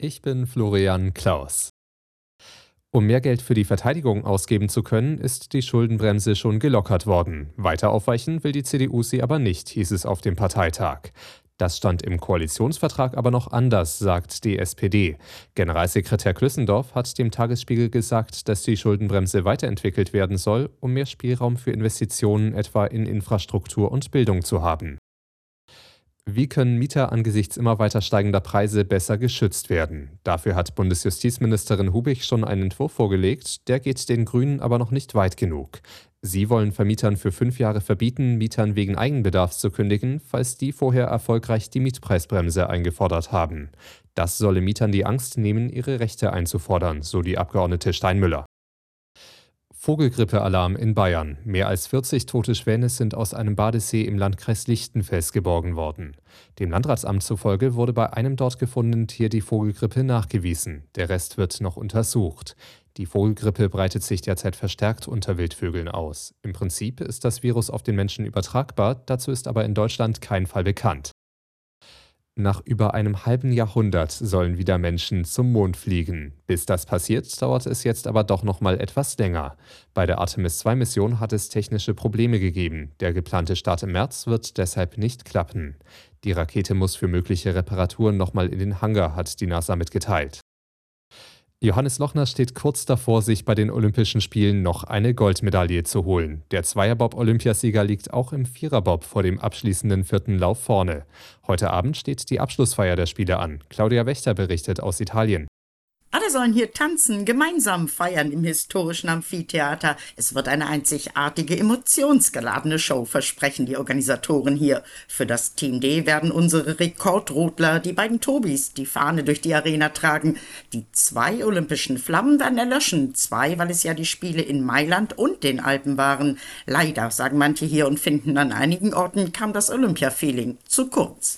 Ich bin Florian Klaus. Um mehr Geld für die Verteidigung ausgeben zu können, ist die Schuldenbremse schon gelockert worden. Weiter aufweichen will die CDU sie aber nicht, hieß es auf dem Parteitag. Das stand im Koalitionsvertrag aber noch anders, sagt die SPD. Generalsekretär Klüssendorf hat dem Tagesspiegel gesagt, dass die Schuldenbremse weiterentwickelt werden soll, um mehr Spielraum für Investitionen etwa in Infrastruktur und Bildung zu haben. Wie können Mieter angesichts immer weiter steigender Preise besser geschützt werden? Dafür hat Bundesjustizministerin Hubig schon einen Entwurf vorgelegt, der geht den Grünen aber noch nicht weit genug. Sie wollen Vermietern für 5 Jahre verbieten, Mietern wegen Eigenbedarfs zu kündigen, falls die vorher erfolgreich die Mietpreisbremse eingefordert haben. Das solle Mietern die Angst nehmen, ihre Rechte einzufordern, so die Abgeordnete Steinmüller. Vogelgrippealarm in Bayern. Mehr als 40 tote Schwäne sind aus einem Badesee im Landkreis Lichtenfels geborgen worden. Dem Landratsamt zufolge wurde bei einem dort gefundenen Tier die Vogelgrippe nachgewiesen. Der Rest wird noch untersucht. Die Vogelgrippe breitet sich derzeit verstärkt unter Wildvögeln aus. Im Prinzip ist das Virus auf den Menschen übertragbar, dazu ist aber in Deutschland kein Fall bekannt. Nach über einem halben Jahrhundert sollen wieder Menschen zum Mond fliegen. Bis das passiert, dauert es jetzt aber doch noch mal etwas länger. Bei der Artemis-2-Mission hat es technische Probleme gegeben. Der geplante Start im März wird deshalb nicht klappen. Die Rakete muss für mögliche Reparaturen noch mal in den Hangar, hat die NASA mitgeteilt. Johannes Lochner steht kurz davor, sich bei den Olympischen Spielen noch eine Goldmedaille zu holen. Der Zweierbob-Olympiasieger liegt auch im Viererbob vor dem abschließenden vierten Lauf vorne. Heute Abend steht die Abschlussfeier der Spiele an. Claudia Wächter berichtet aus Italien. Alle sollen hier tanzen, gemeinsam feiern im historischen Amphitheater. Es wird eine einzigartige, emotionsgeladene Show, versprechen die Organisatoren hier. Für das Team D werden unsere Rekordrodler, die beiden Tobis, die Fahne durch die Arena tragen. Die 2 olympischen Flammen werden erlöschen. 2, weil es ja die Spiele in Mailand und den Alpen waren. Leider, sagen manche hier und finden, an einigen Orten kam das Olympia-Feeling zu kurz.